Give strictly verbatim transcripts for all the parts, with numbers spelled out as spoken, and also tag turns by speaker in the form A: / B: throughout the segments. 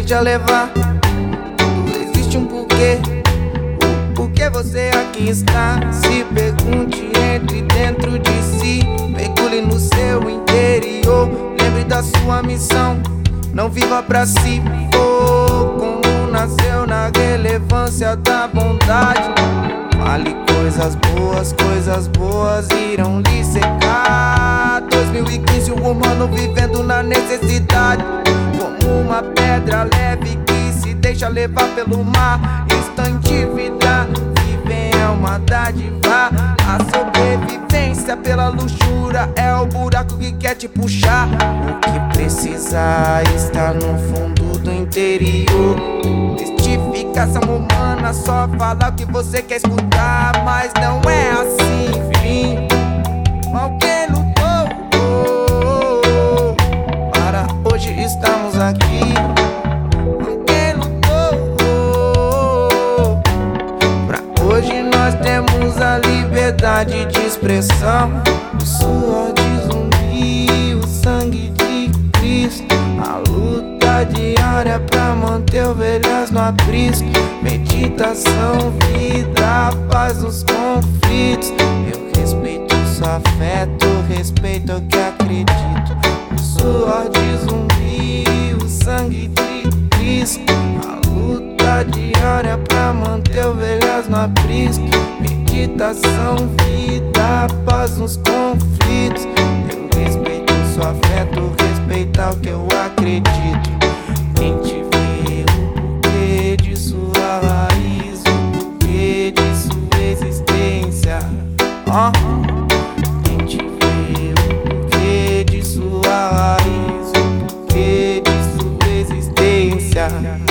A: deixa levar. Tudo existe um porquê. O porquê você aqui está? Se pergunte, entre dentro de si. Mergulhe no seu interior. Lembre da sua missão. Não viva pra si. Oh, como nasceu na relevância da bondade. Fale coisas boas, coisas boas irão lhe secar. dois mil e quinze, o humano vivendo na necessidade. Como uma pedra leve que se deixa levar pelo mar. Instante vida, viver é uma dádiva. A sobrevivência pela luxúria é o buraco que quer te puxar. O que precisa está no fundo do interior. Mistificação humana, só fala o que você quer escutar. Mas não é assim, fim. Alguém lutou, oh, oh, oh. Para hoje estamos aqui. Alguém lutou, oh, oh, oh. Pra hoje nós temos a liberdade de expressão. O suor de zumbi, o sangue de Cristo. A luta diária pra manter ovelhas no aprisco. Meditação, vida, paz nos conflitos. Eu respeito o seu afeto, respeito o que acredito. O suor de zumbi, o sangue de Cristo. A luta diária pra manter ovelhas no aprisco. Meditação, vida, paz nos conflitos. Eu respeito o seu afeto, respeitar o que eu acredito. Tente ver o porquê de sua raiz, o porquê de sua existência. Oh. Tente ver o porquê de sua raiz, o porquê de sua existência.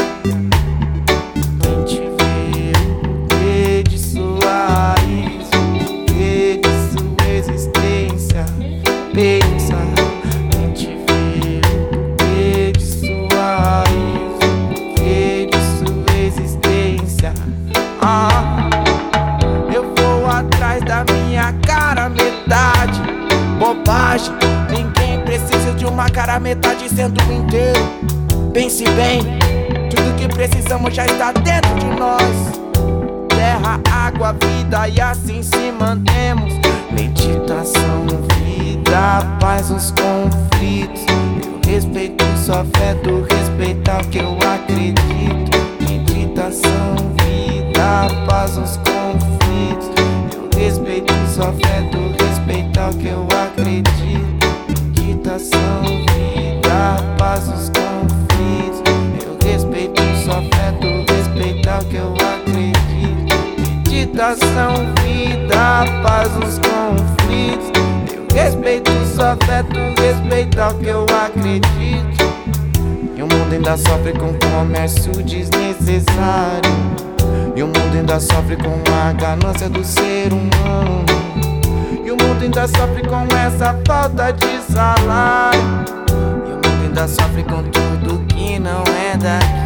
A: Tente ver o porquê de sua raiz, o porquê de sua existência. Pensa. Tente ver o porquê de sua raiz, o porquê de sua existência. Ah, eu vou atrás da minha cara metade. Bobagem, ninguém precisa de uma cara metade sendo um inteiro. Pense bem, tudo que precisamos já está dentro de nós. Terra, água, vida e assim se mantemos. Meditação, vida, paz nos conflitos. Eu respeito o seu afeto, respeitar o que eu acredito. Meditação, vida, paz nos conflitos. Eu respeito o seu afeto, respeitar o que eu acredito. Meditação, vida, paz nos conflitos. Eu respeito o seu afeto, respeitar o que eu acredito. Meditação, vida, paz nos conflitos. Eu respeito o seu afeto, respeitar o que eu acredito. E o mundo ainda sofre com comércio desnecessário. E o mundo ainda sofre com a ganância do ser humano. E o mundo ainda sofre com essa falta de salário. E o mundo ainda sofre com tudo que não é daqui.